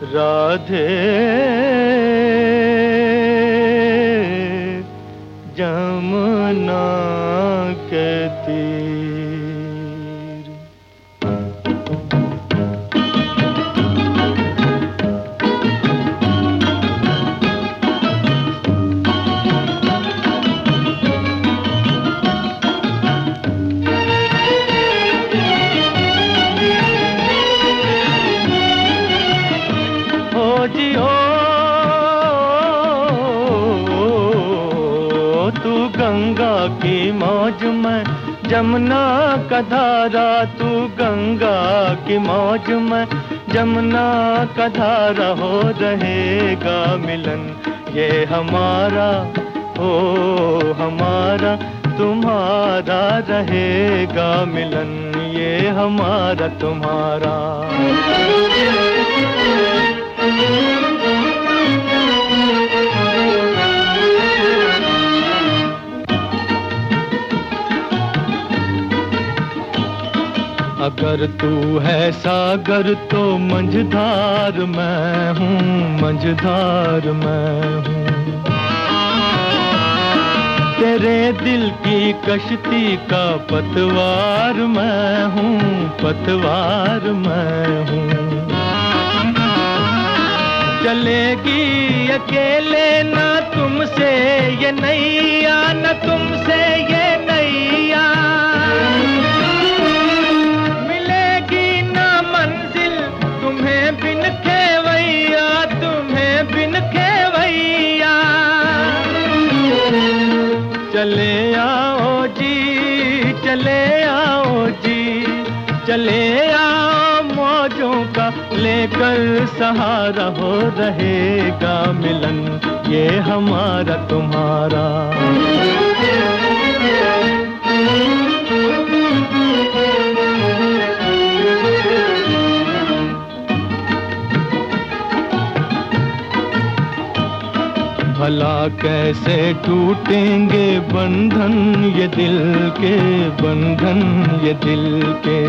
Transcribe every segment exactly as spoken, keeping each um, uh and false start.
राधे जमुना के तीर। हो जी हो तू गंगा की मौज में, जमुना का धारा, तू गंगा की मौज में, जमुना का धारा, हो रहेगा मिलन ये हमारा, ओ हमारा तुम्हारा, रहेगा मिलन ये हमारा तुम्हारा। अगर तू है सागर तो मंझधार मैं हूँ, मंझधार मैं हूँ। तेरे दिल की कश्ती का पतवार मैं हूँ, पतवार मैं हूँ। चलेगी अकेले ना तुमसे ये नैया, ना तुमसे ये नैया। मिलेगी ना मंजिल तुम्हें बिन खेवैया, तुम्हें बिन खेवैया। चले आओ जी, चले आओ जी, चले आओ मौजों का लेकर सहारा, हो रहेगा मिलन ये हमारा तुम्हारा। भला कैसे टूटेंगे बंधन ये दिल के, बंधन ये दिल के।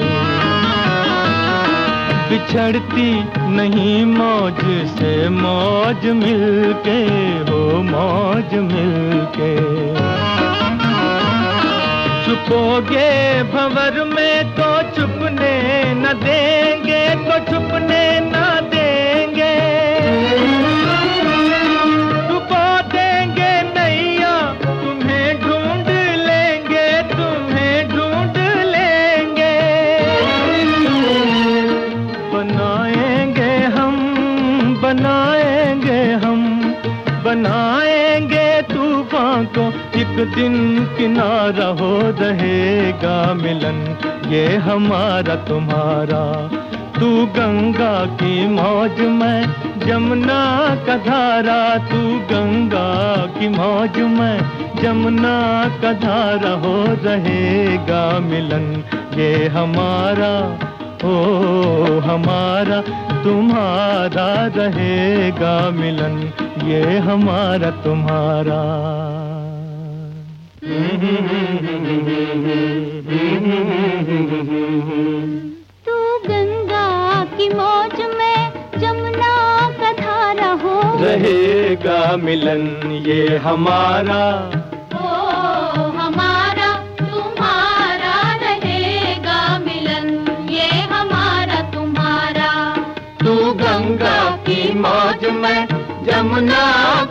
बिछड़ती नहीं मौज से मौज मिलके, हो मौज मिलके। छुपोगे भंवर में तो छुपने न देंगे, तो छुपने न देंगे। छुपा देंगे नैया तुम्हें ढूंढ लेंगे, तुम्हें ढूंढ लेंगे। बनाएंगे हम, बनाएंगे हम, बनाएंगे तूफान को एक दिन किनारा, हो रहेगा मिलन ये हमारा तुम्हारा। तू गंगा की मौज में, जमुना का धारा, तू गंगा की मौज में, जमुना का धारा, हो रहेगा मिलन ये हमारा, ओ हमारा तुम्हारा, रहेगा मिलन ये हमारा तुम्हारा। तू गंगा की मौज में, जमुना का धारा, हो रहेगा मिलन ये हमारा, ओ हमारा तुम्हारा, रहेगा मिलन ये हमारा तुम्हारा। तू गंगा की मौज में, जमुना